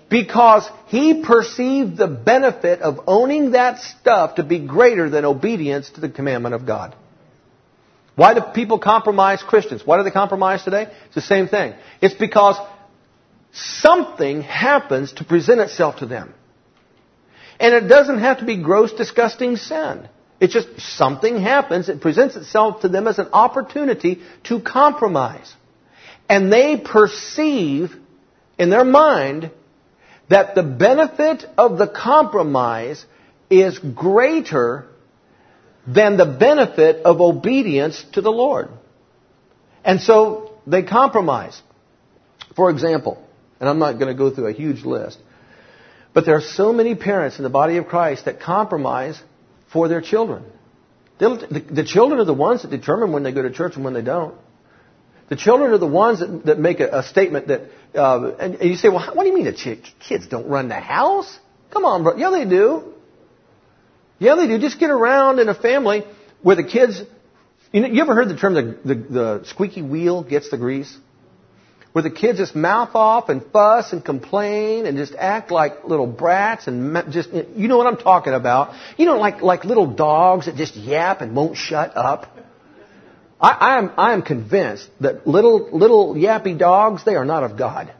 Because he perceived the benefit of owning that stuff to be greater than obedience to the commandment of God. Why do people compromise Christians? Why do they compromise today? It's the same thing. It's because something happens to present itself to them. And it doesn't have to be gross, disgusting sin. It's just something happens. It presents itself to them as an opportunity to compromise. And they perceive in their mind that the benefit of the compromise is greater than the benefit of obedience to the Lord. And so they compromise. For example, and I'm not going to go through a huge list, but there are so many parents in the body of Christ that compromise for their children. The children are the ones that determine when they go to church and when they don't. The children are the ones that make a statement that, and you say, well, what do you mean the kids don't run the house? Come on, bro. Yeah, they do. Yeah, they do. Just get around in a family where the kids, you ever heard the term the squeaky wheel gets the grease? Where the kids just mouth off and fuss and complain and just act like little brats and just, you know what I'm talking about. You know, like little dogs that just yap and won't shut up. I am convinced that little yappy dogs, they are not of God.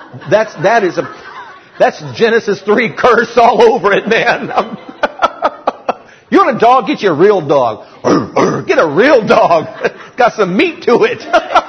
That's Genesis 3 curse all over it, man. You want a dog? Get you a real dog. Get a real dog. Got some meat to it.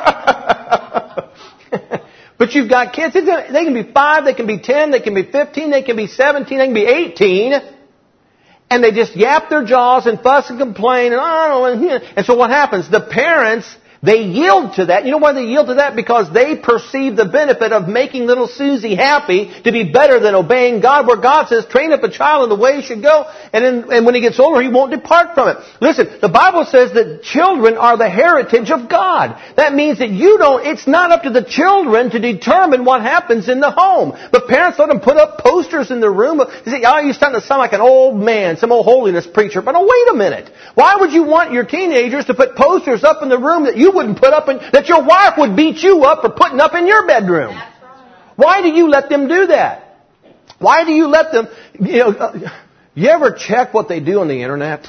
But you've got kids. They can be 5, they can be 10, they can be 15, they can be 17, they can be 18. And they just yap their jaws and fuss and complain and so what happens? The parents, they yield to that. You know why they yield to that? Because they perceive the benefit of making little Susie happy to be better than obeying God, where God says, train up a child in the way he should go, and when he gets older, he won't depart from it. Listen, the Bible says that children are the heritage of God. That means that it's not up to the children to determine what happens in the home. But parents let them put up posters in their room. You say, you're starting to sound like an old man, some old holiness preacher. But wait a minute. Why would you want your teenagers to put posters up in the room that you wouldn't put up, that your wife would beat you up for putting up in your bedroom? Why do you let them do that? Why do you let them, you ever check what they do on the internet?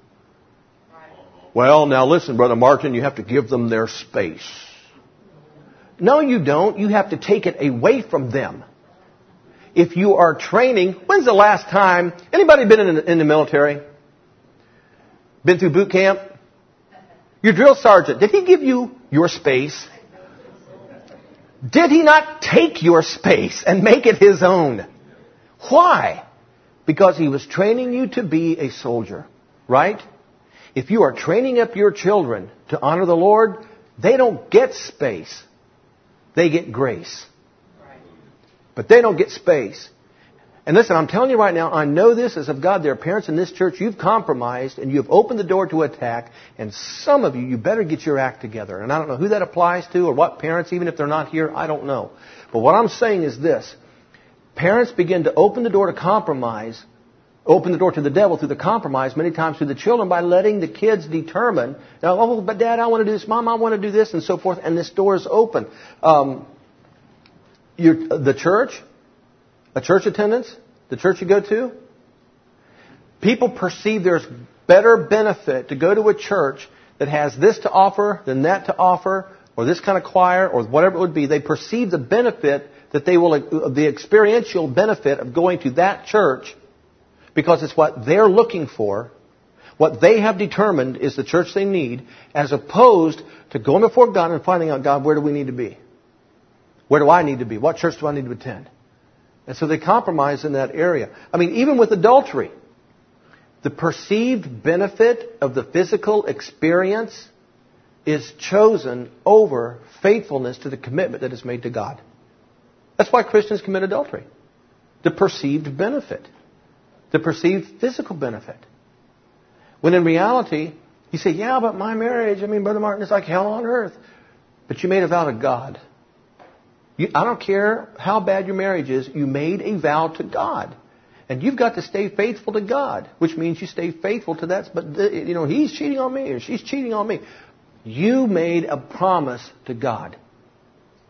Well, now listen, Brother Martin, you have to give them their space. No, you don't. You have to take it away from them. If you are training, when's the last time, anybody been in the military? Been through boot camp? Your drill sergeant, did he give you your space? Did he not take your space and make it his own? Why? Because he was training you to be a soldier, right? If you are training up your children to honor the Lord, they don't get space. They get grace. But they don't get space. And listen, I'm telling you right now, I know this as of God. There are parents in this church, you've compromised and you've opened the door to attack. And some of you better get your act together. And I don't know who that applies to or what parents, even if they're not here, I don't know. But what I'm saying is this. Parents begin to open the door to compromise, open the door to the devil through the compromise, many times through the children, by letting the kids determine, but Dad, I want to do this. Mom, I want to do this, and so forth. And this door is open. The church, a church attendance, the church you go to, people perceive there's better benefit to go to a church that has this to offer than that to offer, or this kind of choir, or whatever it would be. They perceive the benefit that the experiential benefit of going to that church, because it's what they're looking for, what they have determined is the church they need, as opposed to going before God and finding out, God, where do we need to be? Where do I need to be? What church do I need to attend? And so they compromise in that area. I mean, even with adultery, the perceived benefit of the physical experience is chosen over faithfulness to the commitment that is made to God. That's why Christians commit adultery. The perceived benefit. The perceived physical benefit. When in reality, you say, yeah, but my marriage, Brother Martin, it's like hell on earth. But you made a vow to God. I don't care how bad your marriage is, you made a vow to God. And you've got to stay faithful to God, which means you stay faithful to that. But, he's cheating on me or she's cheating on me. You made a promise to God.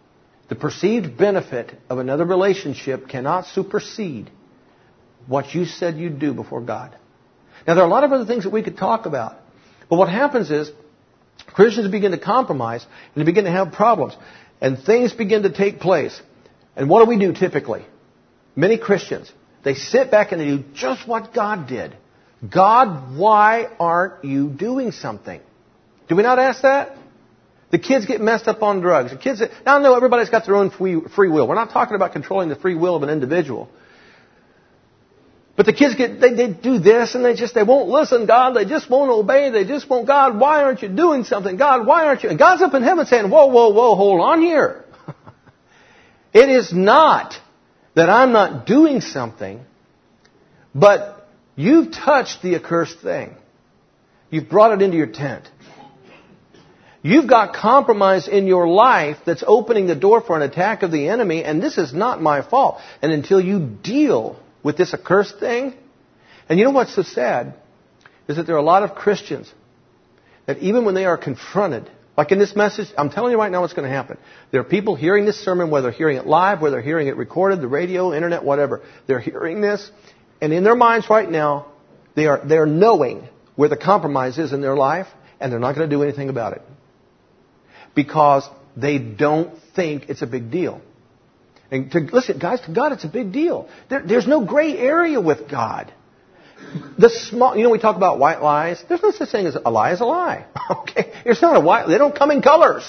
The perceived benefit of another relationship cannot supersede what you said you'd do before God. Now, there are a lot of other things that we could talk about. But what happens is Christians begin to compromise and they begin to have problems. And things begin to take place. And what do we do typically? Many Christians, they sit back and they do just what God did. God, why aren't you doing something? Do we not ask that? The kids get messed up on drugs. Now I know everybody's got their own free will. We're not talking about controlling the free will of an individual. But the kids they do this and they won't listen, God. They just won't obey. They just won't, God, why aren't you doing something? God, why aren't you? And God's up in heaven saying, whoa, hold on here. It is not that I'm not doing something, but you've touched the accursed thing. You've brought it into your tent. You've got compromise in your life that's opening the door for an attack of the enemy, and this is not my fault. And until you deal with this accursed thing, and you know what's so sad, is that there are a lot of Christians that even when they are confronted, like in this message, I'm telling you right now what's going to happen. There are people hearing this sermon, whether hearing it live, whether hearing it recorded, the radio, internet, whatever. They're hearing this, and in their minds right now, they're knowing where the compromise is in their life, and they're not going to do anything about it. Because they don't think it's a big deal. And listen, guys, to God it's a big deal. There's no gray area with God. We talk about white lies. There's no such thing as a lie is a lie. Okay? It's not a white, they don't come in colors.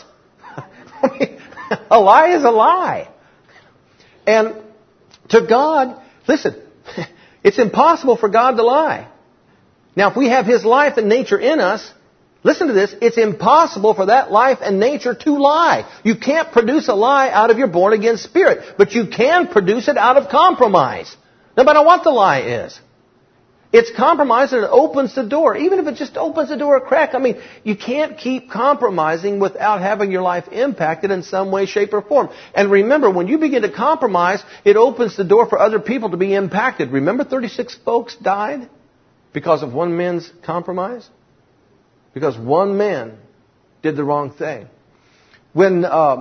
A lie is a lie. And to God, listen, it's impossible for God to lie. Now, if we have His life and nature in us, listen to this, it's impossible for that life and nature to lie. You can't produce a lie out of your born-again spirit, but you can produce it out of compromise. No matter what the lie is. It's compromise and it opens the door. Even if it just opens the door a crack. I mean, you can't keep compromising without having your life impacted in some way, shape, or form. And remember, when you begin to compromise, it opens the door for other people to be impacted. Remember 36 folks died because of one man's compromise? Because one man did the wrong thing. When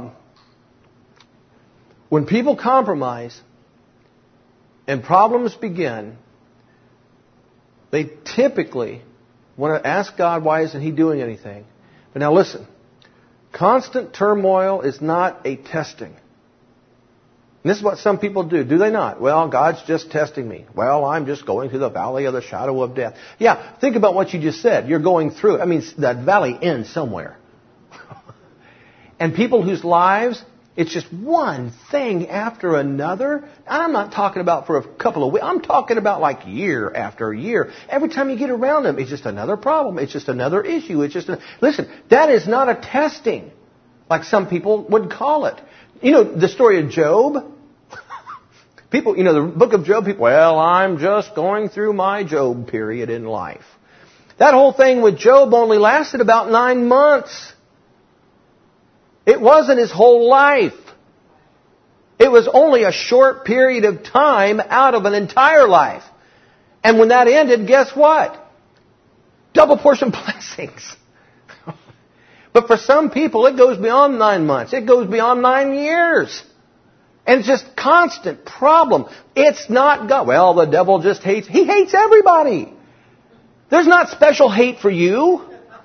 people compromise and problems begin, they typically want to ask God, why isn't He doing anything? But now listen, constant turmoil is not a testing. And this is what some people do they not? Well, God's just testing me. Well, I'm just going through the valley of the shadow of death. Yeah, think about what you just said. You're going through. I mean, that valley ends somewhere. And people whose lives, it's just one thing after another. And I'm not talking about for a couple of weeks. I'm talking about like year after year. Every time you get around them, it's just another problem. It's just another issue. Listen, that is not a testing like some people would call it. You know, the story of Job. People, the book of Job, well, I'm just going through my Job period in life. That whole thing with Job only lasted about 9 months. It wasn't his whole life. It was only a short period of time out of an entire life. And when that ended, guess what? Double portion blessings. But for some people, it goes beyond 9 months. It goes beyond 9 years. And it's just constant problem. It's not God. Well, the devil just hates. He hates everybody. There's not special hate for you.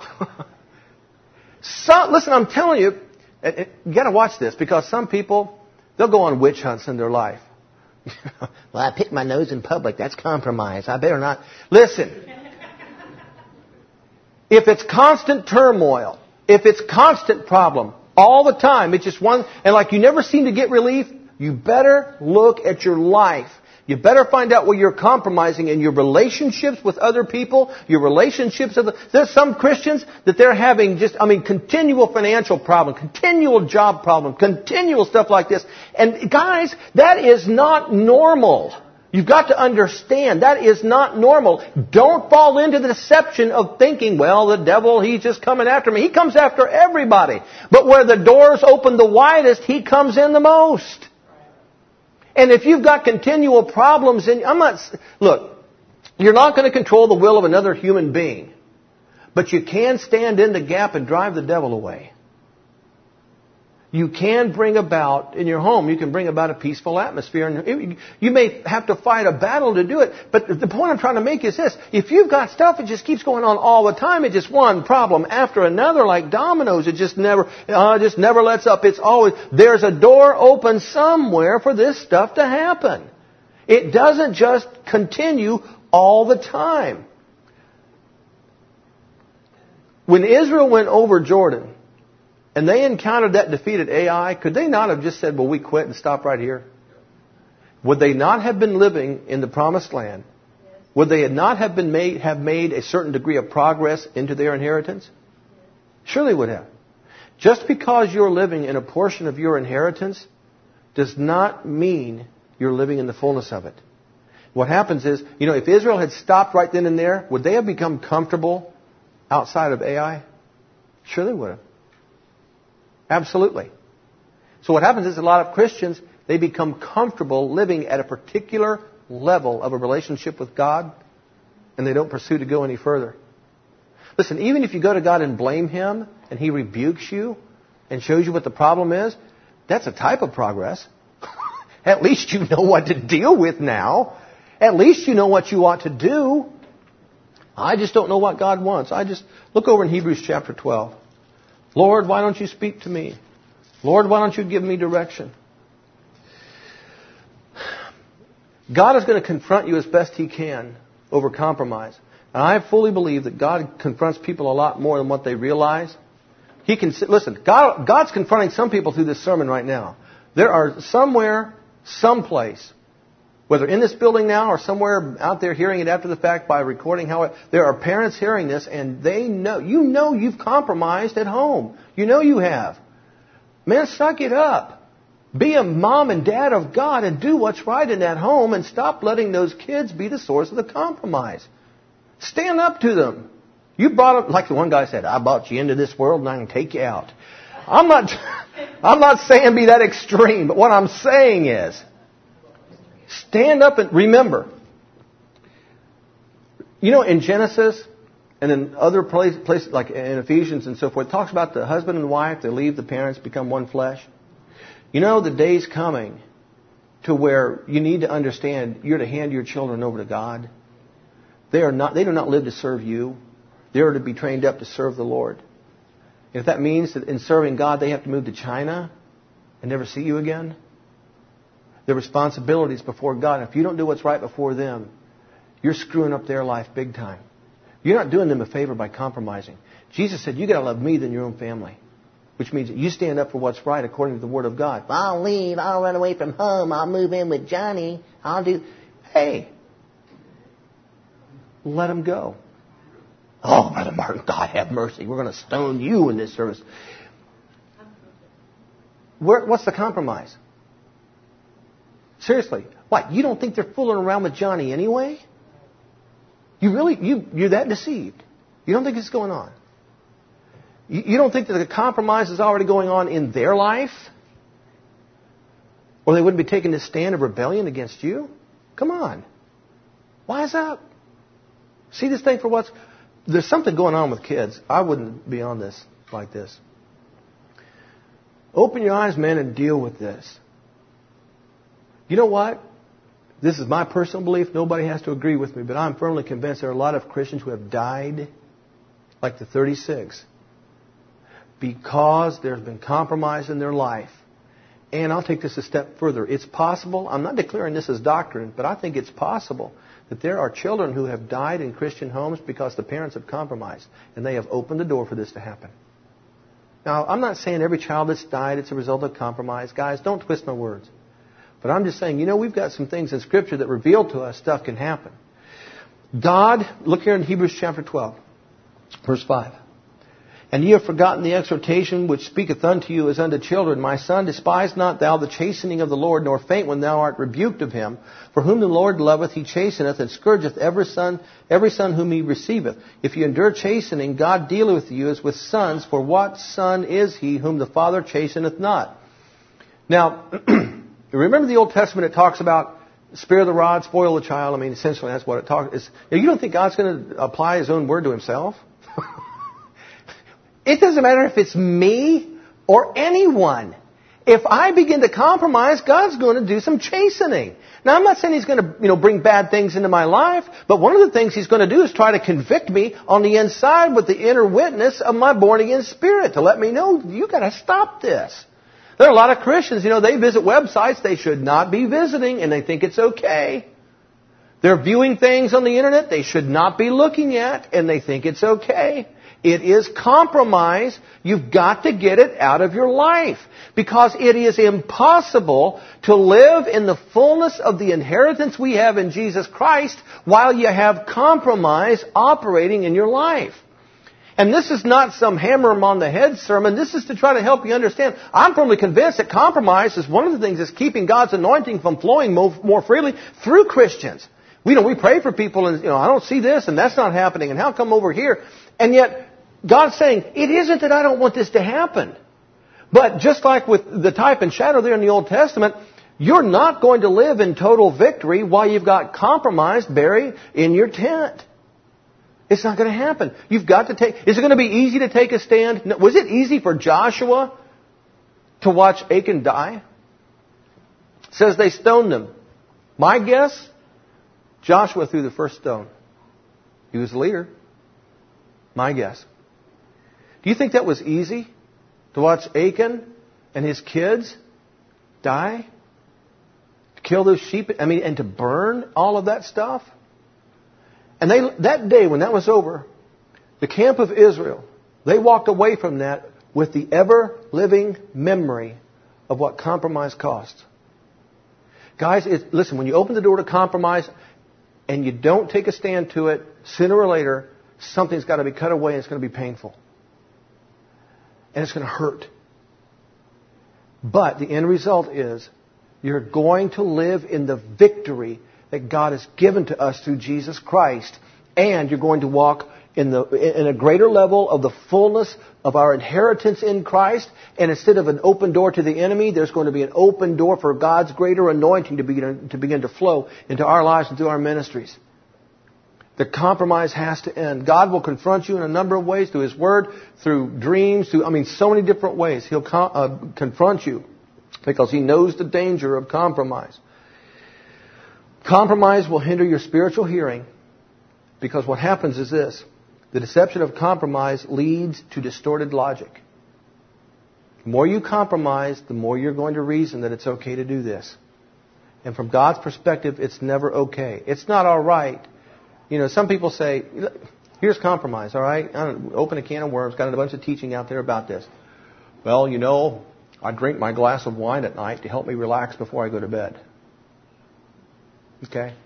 Listen, I'm telling you, you got to watch this because some people, they'll go on witch hunts in their life. Well, I picked my nose in public. That's compromise. I better not. Listen. If it's constant turmoil, if it's constant problem, all the time, it's just one, and like you never seem to get relief, you better look at your life. You better find out where you're compromising in your relationships with other people, your relationships. There's some Christians that they're having continual financial problem, continual job problem, continual stuff like this. And guys, that is not normal. You've got to understand that is not normal. Don't fall into the deception of thinking, well, the devil, he's just coming after me. He comes after everybody. But where the doors open the widest, he comes in the most. And if you've got continual problems, look, you're not going to control the will of another human being. But you can stand in the gap and drive the devil away. You can bring about, in your home, you can bring about a peaceful atmosphere. And you may have to fight a battle to do it. But the point I'm trying to make is this. If you've got stuff that just keeps going on all the time, it's just one problem after another like dominoes. It just never lets up. It's always, there's a door open somewhere for this stuff to happen. It doesn't just continue all the time. When Israel went over Jordan, and they encountered that defeat at Ai, could they not have just said, well, we quit and stop right here? Would they not have been living in the promised land? Would they not have made a certain degree of progress into their inheritance? Surely would have. Just because you're living in a portion of your inheritance does not mean you're living in the fullness of it. What happens is, if Israel had stopped right then and there, would they have become comfortable outside of Ai? Sure they would have. Absolutely. So what happens is a lot of Christians, they become comfortable living at a particular level of a relationship with God, and they don't pursue to go any further. Listen, even if you go to God and blame Him, and He rebukes you and shows you what the problem is, that's a type of progress. At least you know what to deal with now. At least you know what you ought to do. I just don't know what God wants. Look over in Hebrews chapter 12. Lord, why don't you speak to me? Lord, why don't you give me direction? God is going to confront you as best He can over compromise. And I fully believe that God confronts people a lot more than what they realize. Listen, God's confronting some people through this sermon right now. There are someplace, whether in this building now or somewhere out there hearing it after the fact by recording there are parents hearing this and they know, you've compromised at home. You know you have. Man, suck it up. Be a mom and dad of God and do what's right in that home and stop letting those kids be the source of the compromise. Stand up to them. You brought up, like the one guy said, I brought you into this world and I can take you out. I'm not saying be that extreme, but what I'm saying is, stand up and remember. In Genesis and in other places like in Ephesians and so forth, it talks about the husband and wife, they leave the parents, become one flesh. The day's coming to where you need to understand you're to hand your children over to God. They do not live to serve you. They are to be trained up to serve the Lord. If that means that in serving God they have to move to China and never see you again, their responsibilities before God. If you don't do what's right before them, you're screwing up their life big time. You're not doing them a favor by compromising. Jesus said, you got to love me than your own family. Which means that you stand up for what's right according to the Word of God. I'll leave. I'll run away from home. I'll move in with Johnny. Hey, let them go. Oh, Brother Martin, God have mercy. We're going to stone you in this service. What's the compromise? Seriously. What? You don't think they're fooling around with Johnny anyway? You're that deceived. You don't think it's going on. You don't think that the compromise is already going on in their life? Or they wouldn't be taking this stand of rebellion against you? Come on. Wise up. See this thing for what's... There's something going on with kids. I wouldn't be on this like this. Open your eyes, man, and deal with this. You know what? This is my personal belief. Nobody has to agree with me, but I'm firmly convinced there are a lot of Christians who have died like the 36 because there's been compromise in their life. And I'll take this a step further. It's possible, I'm not declaring this as doctrine, but I think it's possible that there are children who have died in Christian homes because the parents have compromised, and they have opened the door for this to happen. Now, I'm not saying every child that's died, it's a result of compromise. Guys, don't twist my words. But I'm just saying, we've got some things in Scripture that reveal to us stuff can happen. God, look here in Hebrews chapter 12, verse 5. And ye have forgotten the exhortation which speaketh unto you as unto children. My son, despise not thou the chastening of the Lord, nor faint when thou art rebuked of him. For whom the Lord loveth, he chasteneth, and scourgeth every son whom he receiveth. If you endure chastening, God dealeth with you as with sons. For what son is he whom the Father chasteneth not? Now, remember the Old Testament, it talks about spare the rod, spoil the child. I mean, essentially that's what it talks about. You don't think God's going to apply His own word to Himself? It doesn't matter if it's me or anyone. If I begin to compromise, God's going to do some chastening. Now, I'm not saying He's going to, bring bad things into my life, but one of the things He's going to do is try to convict me on the inside with the inner witness of my born-again spirit to let me know, you got to stop this. There are a lot of Christians, they visit websites they should not be visiting, and they think it's okay. They're viewing things on the internet they should not be looking at, and they think it's okay. It is compromise. You've got to get it out of your life. Because it is impossible to live in the fullness of the inheritance we have in Jesus Christ while you have compromise operating in your life. And this is not some hammer 'em on the head sermon. This is to try to help you understand. I'm firmly convinced that compromise is one of the things that's keeping God's anointing from flowing more freely through Christians. We pray for people and, I don't see this and that's not happening and how come over here? And yet, God's saying, it isn't that I don't want this to happen. But just like with the type and shadow there in the Old Testament, you're not going to live in total victory while you've got compromise buried in your tent. It's not going to happen. You've got to is it going to be easy to take a stand? No. Was it easy for Joshua to watch Achan die? It says they stoned him. My guess, Joshua threw the first stone. He was the leader. My guess. Do you think that was easy? To watch Achan and his kids die? To kill those sheep? And to burn all of that stuff? And that day when that was over, the camp of Israel, they walked away from that with the ever-living memory of what compromise costs. Guys, listen, when you open the door to compromise and you don't take a stand to it, sooner or later, something's got to be cut away and it's going to be painful. And it's going to hurt. But the end result is you're going to live in the victory that God has given to us through Jesus Christ. And you're going to walk in a greater level of the fullness of our inheritance in Christ. And instead of an open door to the enemy, there's going to be an open door for God's greater anointing to begin to flow into our lives and through our ministries. The compromise has to end. God will confront you in a number of ways, through His Word, through dreams, so many different ways. He'll confront you because He knows the danger of compromise. Compromise will hinder your spiritual hearing because what happens is this. The deception of compromise leads to distorted logic. The more you compromise, the more you're going to reason that it's okay to do this. And from God's perspective, it's never okay. It's not all right. Some people say, here's compromise, all right? Open a can of worms, got a bunch of teaching out there about this. Well, I drink my glass of wine at night to help me relax before I go to bed. Okay?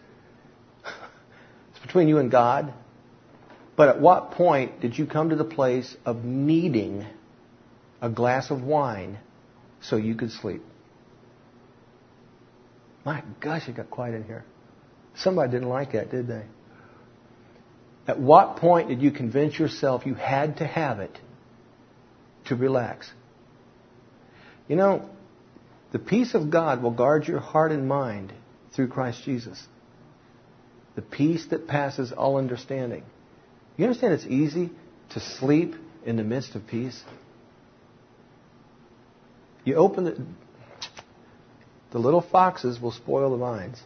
It's between you and God. But at what point did you come to the place of needing a glass of wine so you could sleep? My gosh, it got quiet in here. Somebody didn't like that, did they? At what point did you convince yourself you had to have it to relax? The peace of God will guard your heart and mind through Christ Jesus. The peace that passes all understanding. You understand it's easy to sleep in the midst of peace? You open the little foxes will spoil the vines.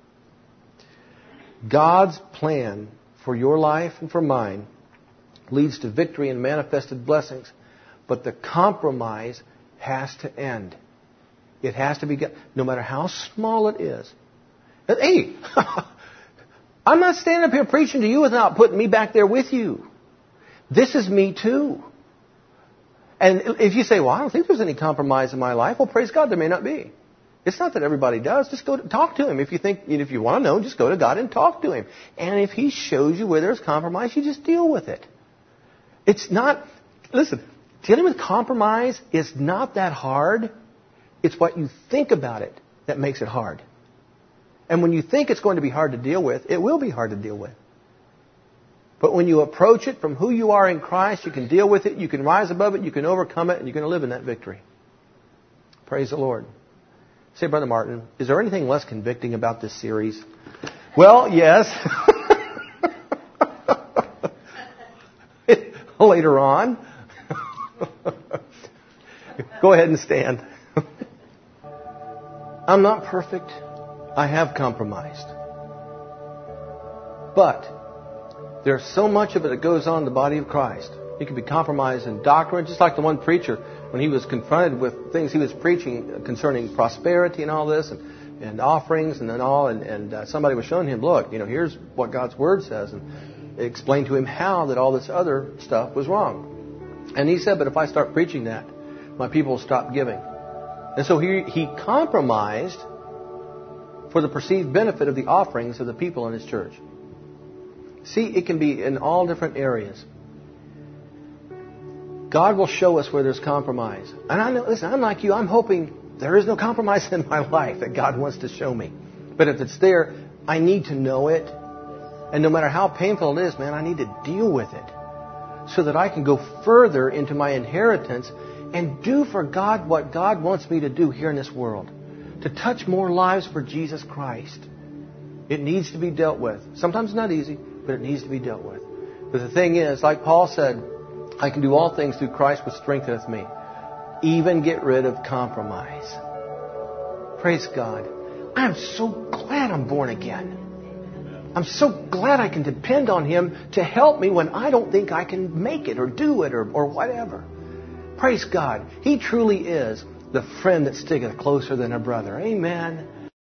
God's plan for your life and for mine leads to victory and manifested blessings. But the compromise has to end. It has to be, no matter how small it is. Hey, I'm not standing up here preaching to you without putting me back there with you. This is me too. And if you say, well, I don't think there's any compromise in my life, well, praise God, there may not be. It's not that everybody does. Just go talk to Him. If you want to know, just go to God and talk to Him. And if He shows you where there's compromise, you just deal with it. It's not, listen, dealing with compromise is not that hard. It's what you think about it that makes it hard. And when you think it's going to be hard to deal with, it will be hard to deal with. But when you approach it from who you are in Christ, you can deal with it, you can rise above it, you can overcome it, and you're going to live in that victory. Praise the Lord. Say, Brother Martin, is there anything less convicting about this series? Well, yes. Later on. Go ahead and stand. I'm not perfect. I have compromised. But there's so much of it that goes on in the body of Christ. You can be compromised in doctrine, just like the one preacher, when he was confronted with things he was preaching concerning prosperity and all this, and offerings and then all, and somebody was showing him, look, here's what God's Word says, and it explained to him how that all this other stuff was wrong. And he said, but if I start preaching that, my people will stop giving. And so he compromised for the perceived benefit of the offerings of the people in his church. See, it can be in all different areas. God will show us where there's compromise. And I know, listen, I'm like you. I'm hoping there is no compromise in my life that God wants to show me. But if it's there, I need to know it. And no matter how painful it is, man, I need to deal with it so that I can go further into my inheritance and do for God what God wants me to do here in this world. To touch more lives for Jesus Christ. It needs to be dealt with. Sometimes not easy, but it needs to be dealt with. But the thing is, like Paul said, I can do all things through Christ which strengtheneth me. Even get rid of compromise. Praise God. I'm so glad I'm born again. I'm so glad I can depend on Him to help me when I don't think I can make it or do it or whatever. Praise God. He truly is the friend that sticketh closer than a brother. Amen.